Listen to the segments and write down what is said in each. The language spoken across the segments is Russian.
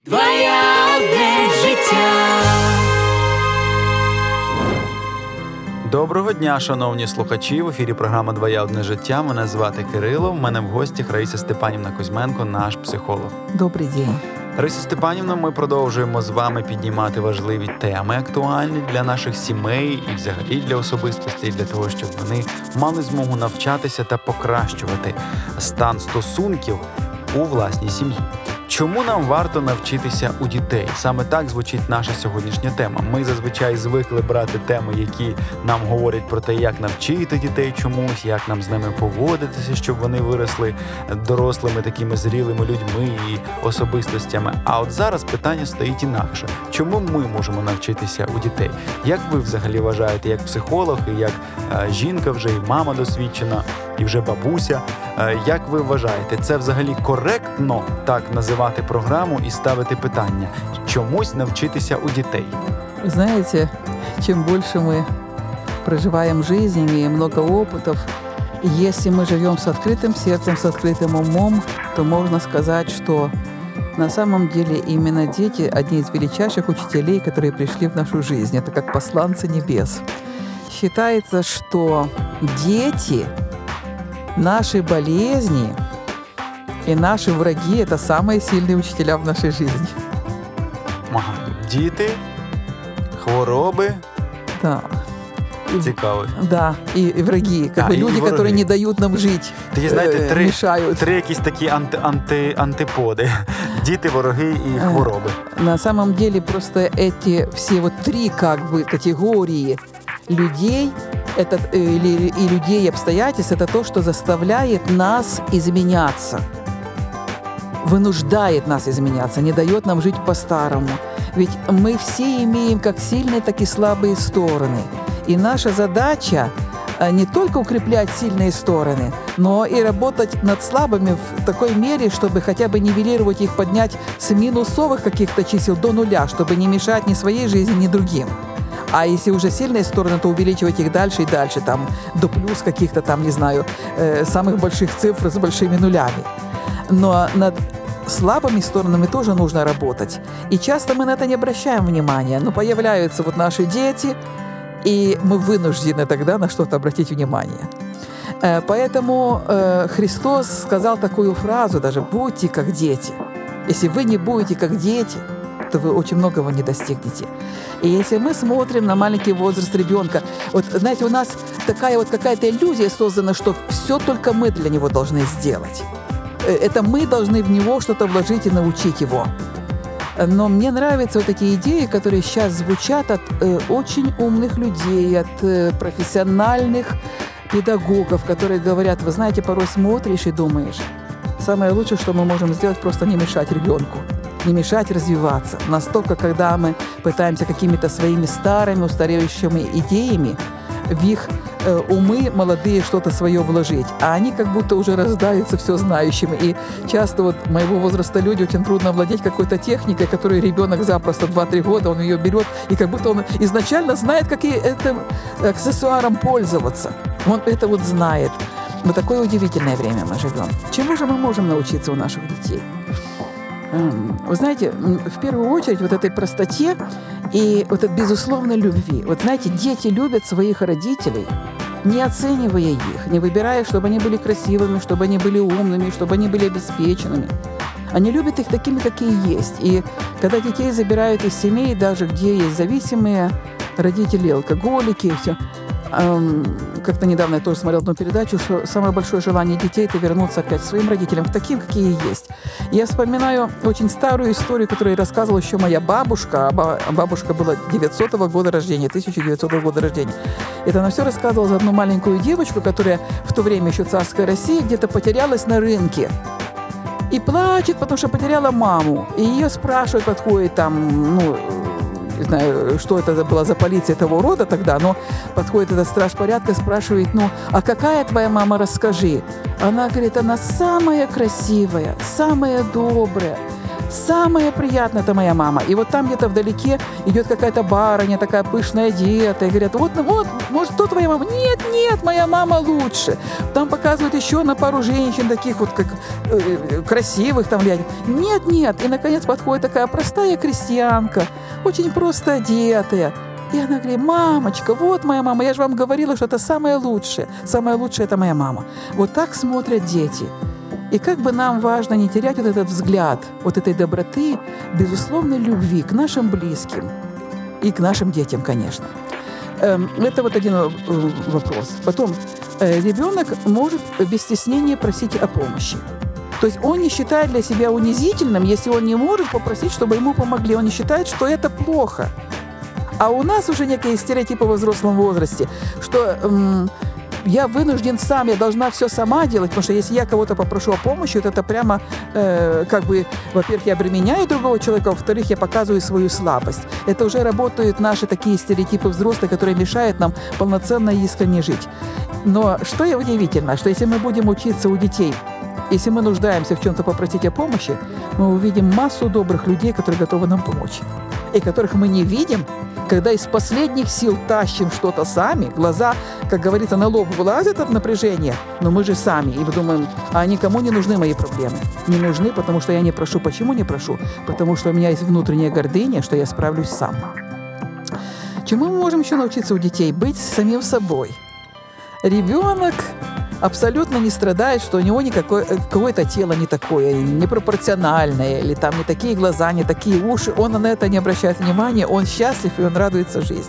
Двоє життя. Доброго дня, шановні слухачі. В ефірі програма «Двоє одне життя». Мене звати Кирило. В мене в гостях Раїса Степанівна Кузьменко, наш психолог. Добрий день. Раїса Степанівна, ми продовжуємо з вами піднімати важливі теми, актуальні для наших сімей і взагалі для особистостей, для того, щоб вони мали змогу навчатися та покращувати стан стосунків у власній сім'ї. Чому нам варто навчитися у дітей? Саме так звучить наша сьогоднішня тема. Ми зазвичай звикли брати теми, які нам говорять про те, як навчити дітей чомусь, як нам з ними поводитися, щоб вони виросли дорослими, такими зрілими людьми і особистостями. А от зараз питання стоїть інакше. Чому ми можемо навчитися у дітей? Як ви взагалі вважаєте, як психолог, і як жінка вже, і мама досвідчена, і вже бабуся, як ви вважаєте, це взагалі коректно так називати програму и ставити питання? Чомусь навчитися у детей? Знаете, чем больше мы проживаем жизнь, имеем много опытов, если мы живем с открытым сердцем, с открытым умом, то можно сказать, что на самом деле именно дети – одни из величайших учителей, которые пришли в нашу жизнь. Это как посланцы небес. Считается, что дети, наши болезни и наши враги – это самые сильные учителя в нашей жизни. Ага. Діти, хвороби. Да. Цікаво. Да, и враги, как бы люди, которые не дают нам жить, Такі, знаєте, мешают. Три якісь такі антиподи. Діти, вороги і хвороби. На самом деле просто эти все вот три как бы категории людей и людей и обстоятельств – это то, что заставляет нас изменяться, вынуждает нас изменяться, не дает нам жить по-старому. Ведь мы все имеем как сильные, так и слабые стороны. И наша задача не только укреплять сильные стороны, но и работать над слабыми в такой мере, чтобы хотя бы нивелировать их, поднять с минусовых каких-то чисел до нуля, чтобы не мешать ни своей жизни, ни другим. А если уже сильные стороны, то увеличивать их дальше и дальше, там, до плюс каких-то там, не знаю, самых больших цифр с большими нулями. Но над слабыми сторонами тоже нужно работать. И часто мы на это не обращаем внимания. Но появляются вот наши дети, и мы вынуждены тогда на что-то обратить внимание. Поэтому Христос сказал такую фразу даже: «Будьте как дети». Если вы не будете как дети, то вы очень многого не достигнете. И если мы смотрим на маленький возраст ребенка, вот, знаете, у нас такая вот какая-то иллюзия создана, что все только мы для него должны сделать. Это мы должны в него что-то вложить и научить его. Но мне нравятся вот эти идеи, которые сейчас звучат от очень умных людей, от профессиональных педагогов, которые говорят: вы знаете, порой смотришь и думаешь, самое лучшее, что мы можем сделать, просто не мешать ребенку, не мешать развиваться. Настолько, когда мы пытаемся какими-то своими старыми, устаревающими идеями в их умы молодые что-то свое вложить, а они как будто уже рождаются все знающими. И часто вот моего возраста люди очень трудно владеть какой-то техникой, которую ребенок запросто 2-3 года, он ее берет, и как будто он изначально знает, как этим аксессуаром пользоваться. Он это вот знает. В такое удивительное время мы живем. Чему же мы можем научиться у наших детей? Вы знаете, в первую очередь вот этой простоте и вот этой безусловной любви. Вот знаете, дети любят своих родителей, не оценивая их, не выбирая, чтобы они были красивыми, чтобы они были умными, чтобы они были обеспеченными. Они любят их такими, какие есть. И когда детей забирают из семей, даже где есть зависимые родители, алкоголики и все, как-то недавно я тоже смотрела одну передачу, что самое большое желание детей – это вернуться опять к своим родителям, к таким, какие есть. Я вспоминаю очень старую историю, которую рассказывала еще моя бабушка. Бабушка была 900 года рождения, 1900 года рождения. Это она все рассказывала за одну маленькую девочку, которая в то время еще царская Россия где-то потерялась на рынке. И плачет, потому что потеряла маму. И ее спрашивают, подходит там, не знаю, что это была за полиция того рода тогда, но подходит этот страж порядка, спрашивает: а какая твоя мама, расскажи. Она говорит: она самая красивая, самая добрая, самое приятное – это моя мама. И вот там где-то вдалеке идет какая-то барыня, такая пышная одетая, и говорят, вот, может, кто твоя мама? Нет, моя мама лучше. Там показывают еще на пару женщин, таких вот, как красивых там глядят. Нет. И, наконец, подходит такая простая крестьянка, очень просто одетая. И она говорит, мамочка, вот моя мама, я же вам говорила, что это самое лучшее. Самое лучшее – это моя мама. Вот так смотрят дети. И как бы нам важно не терять вот этот взгляд, вот этой доброты, безусловной любви к нашим близким и к нашим детям, конечно. Это вот один вопрос. Потом, ребенок может без стеснения просить о помощи. То есть он не считает для себя унизительным, если он не может попросить, чтобы ему помогли. Он не считает, что это плохо. А у нас уже некие стереотипы во взрослом возрасте, что я вынужден сам, я должна все сама делать, потому что если я кого-то попрошу о помощи, то это прямо, во-первых, я обременяю другого человека, во-вторых, я показываю свою слабость. Это уже работают наши такие стереотипы взрослые, которые мешают нам полноценно и искренне жить. Но что и удивительно, что если мы будем учиться у детей, если мы нуждаемся в чем-то попросить о помощи, мы увидим массу добрых людей, которые готовы нам помочь, и которых мы не видим, когда из последних сил тащим что-то сами, глаза, как говорится, на лоб вылазят от напряжения, но мы же сами, и мы думаем, а никому не нужны мои проблемы. Не нужны, потому что я не прошу. Почему не прошу? Потому что у меня есть внутренняя гордыня, что я справлюсь сам. Чему мы можем еще научиться у детей? Быть самим собой. Ребенок абсолютно не страдает, что у него какое-то тело не такое, непропорциональное, или там не такие глаза, не такие уши. Он на это не обращает внимания, он счастлив, и он радуется жизни.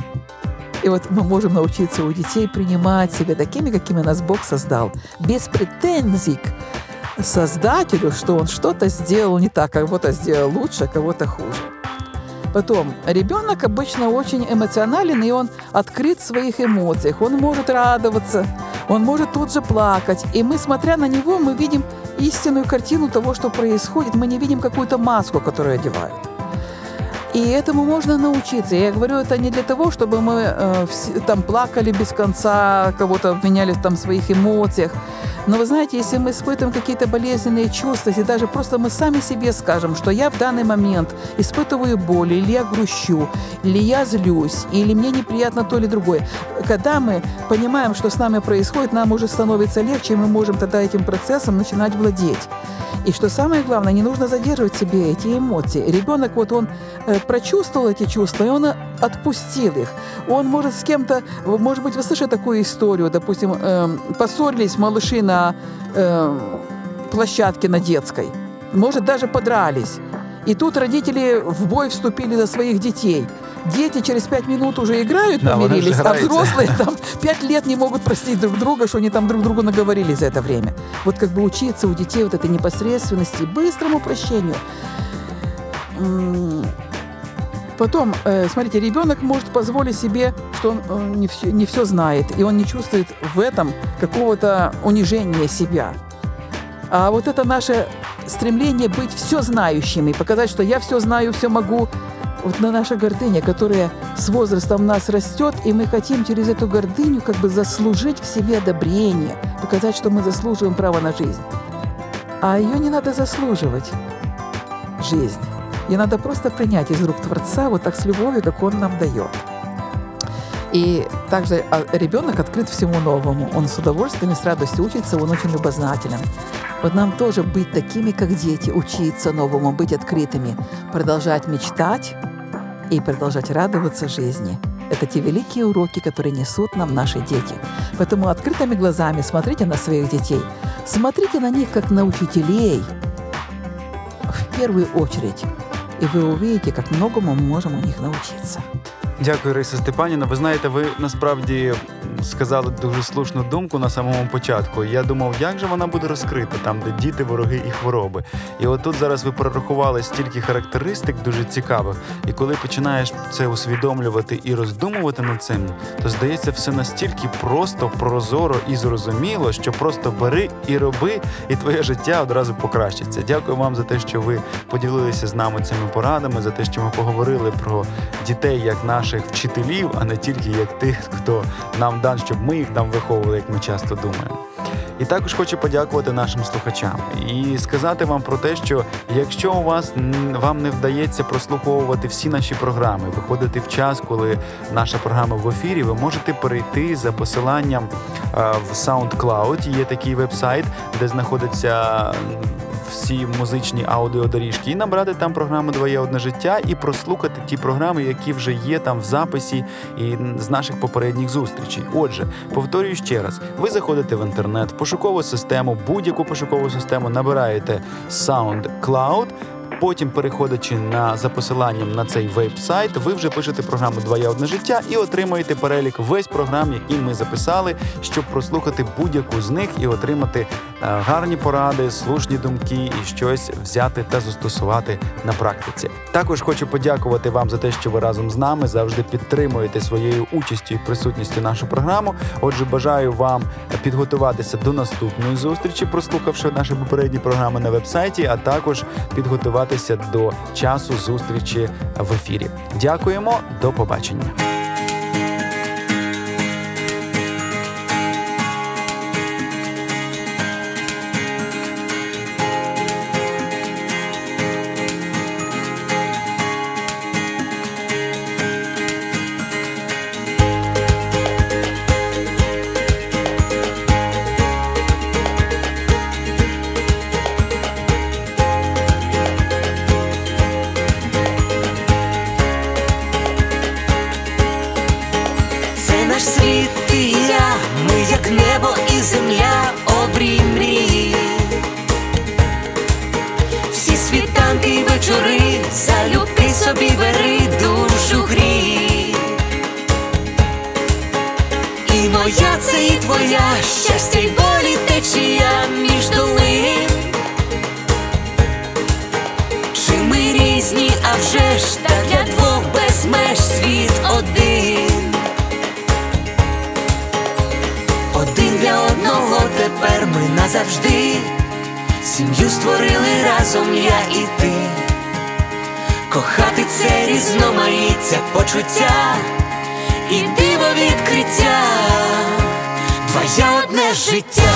И вот мы можем научиться у детей принимать себя такими, какими нас Бог создал, без претензий к Создателю, что он что-то сделал не так, кого-то сделал лучше, а кого-то хуже. Потом, ребенок обычно очень эмоционален, и он открыт в своих эмоциях. Он может радоваться, он может тут же плакать. И мы, смотря на него, мы видим истинную картину того, что происходит. Мы не видим какую-то маску, которую одевают. И этому можно научиться. Я говорю, это не для того, чтобы мы там плакали без конца, кого-то обвиняли в своих эмоциях. Но вы знаете, если мы испытываем какие-то болезненные чувства, если даже просто мы сами себе скажем, что я в данный момент испытываю боль, или я грущу, или я злюсь, или мне неприятно то или другое. Когда мы понимаем, что с нами происходит, нам уже становится легче, и мы можем тогда этим процессом начинать владеть. И что самое главное, не нужно задерживать в себе эти эмоции. Ребенок, он прочувствовал эти чувства, и он отпустил их. Он может с кем-то, может быть, вы слышали такую историю, допустим, поссорились малыши на площадке на детской, может, даже подрались. И тут родители в бой вступили за своих детей. Дети через 5 минут уже играют, помирились, а взрослые 5 лет не могут простить друг друга, что они друг другу наговорили за это время. Вот учиться у детей этой непосредственности, быстрому прощению. Потом, смотрите, ребенок может позволить себе, что он не все знает, и он не чувствует в этом какого-то унижения себя. А вот это наше стремление быть всезнающими, показать, что я все знаю, все могу, вот наша гордыня, которая с возрастом в нас растет, и мы хотим через эту гордыню заслужить к себе одобрение, показать, что мы заслуживаем права на жизнь. А ее не надо заслуживать, жизнь. Ее надо просто принять из рук Творца вот так с любовью, как Он нам дает. И также ребенок открыт всему новому. Он с удовольствием и с радостью учится, он очень любознателен. Вот нам тоже быть такими, как дети, учиться новому, быть открытыми, продолжать мечтать и продолжать радоваться жизни. Это те великие уроки, которые несут нам наши дети. Поэтому открытыми глазами смотрите на своих детей. Смотрите на них, как на учителей, в первую очередь. І ви увидите, як многому ми можемо у них навчитися. Дякую, Раїса Степанівна. Ви знаєте, ви насправді сказали дуже слушну думку на самому початку. Я думав, як же вона буде розкрита, там, де діти, вороги і хвороби. І от тут зараз ви прорахували стільки характеристик дуже цікавих. І коли починаєш це усвідомлювати і роздумувати над цим, то здається все настільки просто, прозоро і зрозуміло, що просто бери і роби, і твоє життя одразу покращиться. Дякую вам за те, що ви поділилися з нами цими порадами, за те, що ми поговорили про дітей як наших вчителів, а не тільки як тих, хто нам дан, щоб ми їх там виховували, як ми часто думаємо. І також хочу подякувати нашим слухачам і сказати вам про те, що якщо вам не вдається прослуховувати всі наші програми, виходити в час, коли наша програма в ефірі, ви можете перейти за посиланням в SoundCloud. Є такий веб-сайт, де знаходяться всі музичні аудіодоріжки, і набрати там програму «Твоє одне життя» і прослухати ті програми, які вже є там в записі і з наших попередніх зустрічей. Отже, повторюю ще раз, ви заходите в інтернет, в пошукову систему, будь-яку пошукову систему, набираєте SoundCloud, потім, переходячи за посиланням на цей веб-сайт, ви вже пишете програму «Твоє одне життя» і отримаєте перелік весь програм, які ми записали, щоб прослухати будь-яку з них і отримати гарні поради, слушні думки і щось взяти та застосувати на практиці. Також хочу подякувати вам за те, що ви разом з нами завжди підтримуєте своєю участю і присутністю нашу програму. Отже, бажаю вам підготуватися до наступної зустрічі, прослухавши наші попередні програми на веб-сайті, а також підготуватися до часу зустрічі в ефірі. Дякуємо, до побачення. Наш світ і я, ми як небо і земля, обрій мрії. Всі світанки й вечори, залюбки собі бери, душу грій. І моя це і твоя, щастя й болі течія між долин. Чи ми різні, а вже ж, та для двох без меж світ один. Один для одного тепер ми назавжди. Сім'ю створили разом я і ти. Кохати це різноманіття почуття і диво відкриття. Твоє одне життя.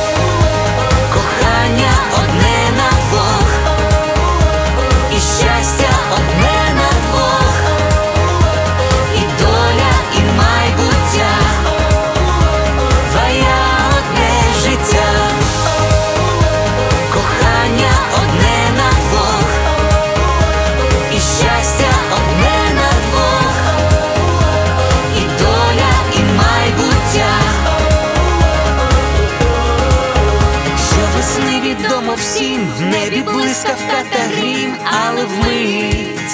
Кохання одне на двох, і щастя одне на двох, і доля, і майбуття. Твоє одне життя. Кохання одне на двох, і щастя одне на двох, і доля, і майбуття. Щовесни відомо всім, в небі блискавка та грім, але вмить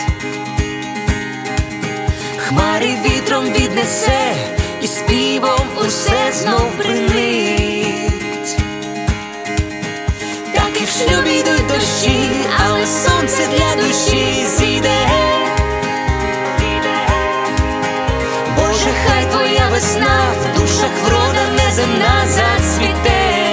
хмари вітром віднесе, і співом усе знов бринить. Так і в шлюбі йдуть дощі, але сонце для душі зійде. Боже, хай твоя весна в душах врода неземна зацвіте.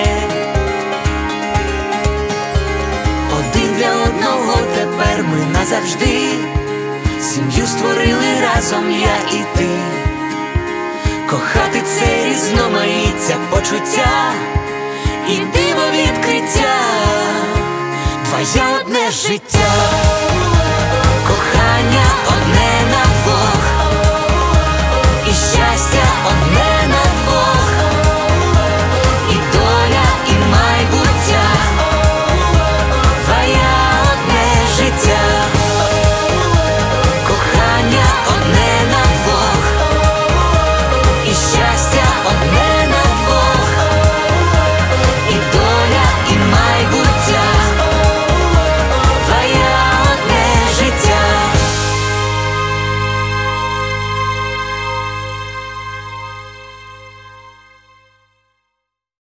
Один для одного тепер ми назавжди. Сім'ю створили разом я і ти. Кохати це різноманіття почуття і диво відкриття. Твоє одне життя.